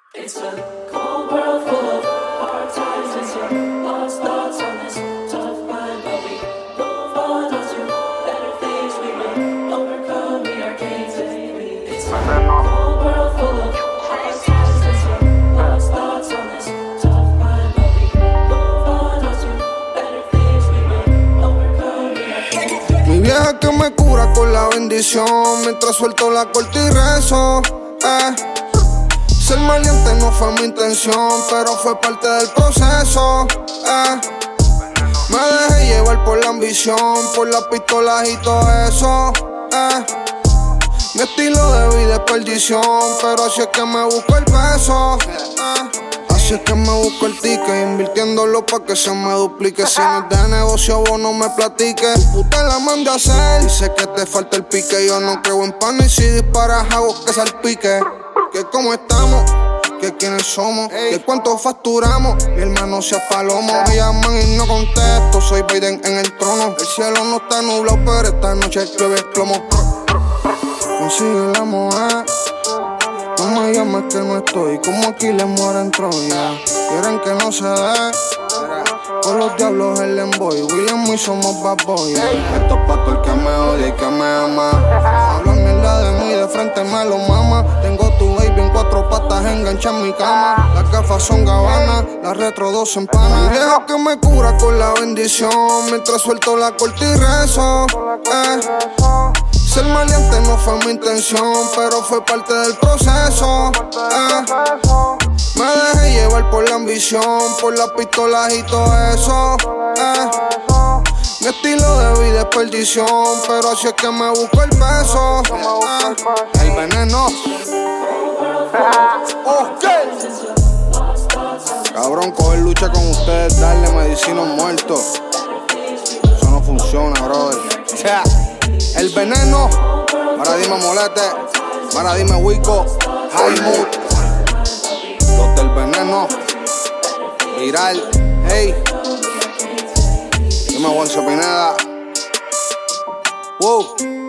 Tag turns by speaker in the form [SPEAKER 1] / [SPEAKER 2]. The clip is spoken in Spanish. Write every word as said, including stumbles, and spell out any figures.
[SPEAKER 1] It's a cold world full of hard times. It's your lost thoughts on this tough mind, but we move on to better things. We will overcome the arcades and we. It's a cold world full of hard times. It's your lost thoughts on this tough mind, but we move on to better things. We will overcome the arcades.
[SPEAKER 2] Mi vieja que me cura con la bendición mientras suelto la corte y rezo. Eh. Ser maleante no fue mi intención, pero fue parte del proceso. Eh. Me dejé llevar por la ambición, por las pistolas y todo eso. Eh. Mi estilo de vida es perdición, pero así es que me busco el peso. Eh. Así es que me busco el ticket, invirtiéndolo pa' que se me duplique. Si no es de negocio, vos no me platiques. Tu puta la mandé a hacer, dice que te falta el pique. Yo no creo en pan y si disparas hago que salpique. Que cómo estamos, que quiénes somos, que cuánto facturamos. Mi hermano sea palomo, me llaman y no contesto. Soy Biden en el trono. El cielo no está nublado, pero esta noche llueve plomo. Consigue la mujer, no me llames que no estoy. Como aquí les muero en Troya. Quieren que no se dé, con los diablos el envoy. William y somos bad boys. Esto es pa' todo el que me odia y que me ama. Hablan mierda de mí, de frente me lo mama. Tengo tu baby en cuatro patas engancha en mi cama. Las gafas son Gabbana, las retro dos empanas. Mi vieja que me cura con la bendición mientras suelto la corte y rezo. Eh. Ser maleante no fue mi intención, pero fue parte del proceso. Eh. Me dejé llevar por la ambición, por las pistolas y todo eso. Eh. Mi estilo de vida es perdición, pero así es que me busco el peso. Eh. El veneno. Ok. Cabrón, coger lucha con ustedes, darle medicina a un muerto. Eso no funciona, brother. Yeah. El veneno. Ahora dime molete. Ahora dime Wico. High mood. Los del veneno. Viral. Hey. Dime Juancho Pineda. Wow.